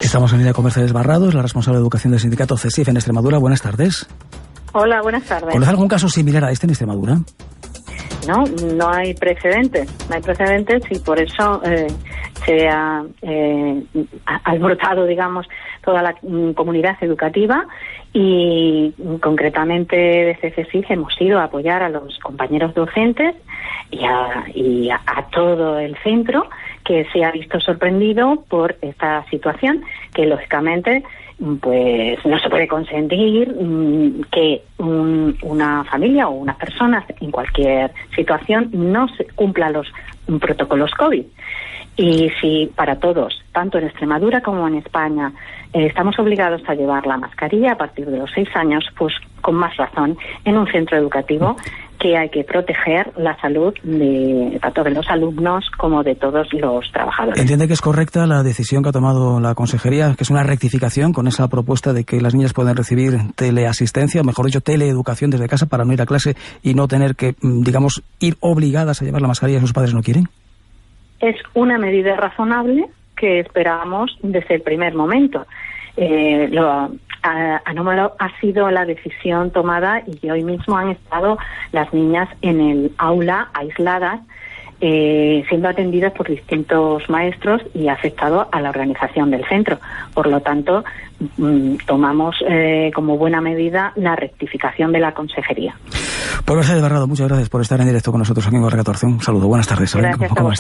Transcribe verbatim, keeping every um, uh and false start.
Estamos en línea con Mercedes Barrado, la responsable de educación del sindicato CESIF en Extremadura. Buenas tardes. Hola, buenas tardes. ¿Conoce algún caso similar a este en Extremadura? No, no hay precedentes. No hay precedentes y por eso eh, se ha eh, alborotado, digamos, toda la mm, comunidad educativa y concretamente desde CESIF hemos ido a apoyar a los compañeros docentes y a, y a, a todo el centro que se ha visto sorprendido por esta situación que lógicamente pues no se puede consentir mmm, que un, una familia o unas personas en cualquier situación no se cumpla los protocolos COVID. Y si para todos, tanto en Extremadura como en España, eh, estamos obligados a llevar la mascarilla a partir de los seis años, pues con más razón en un centro educativo que hay que proteger la salud de tanto de los alumnos como de todos los trabajadores. ¿Entiende que es correcta la decisión que ha tomado la Consejería, que es una rectificación con esa propuesta de que las niñas pueden recibir teleasistencia, o mejor dicho, teleeducación desde casa para no ir a clase y no tener que, digamos, ir obligadas a llevar la mascarilla si sus padres no quieren? Es una medida razonable que esperábamos desde el primer momento. Eh, lo anómalo ha sido la decisión tomada y hoy mismo han estado las niñas en el aula aisladas, eh, siendo atendidas por distintos maestros y ha afectado a la organización del centro. Por lo tanto, mm, tomamos eh, como buena medida la rectificación de la Consejería. Pues Mercedes Barrado, muchas gracias por estar en directo con nosotros aquí en Corre catorce. Un saludo, buenas tardes. Gracias a vosotros.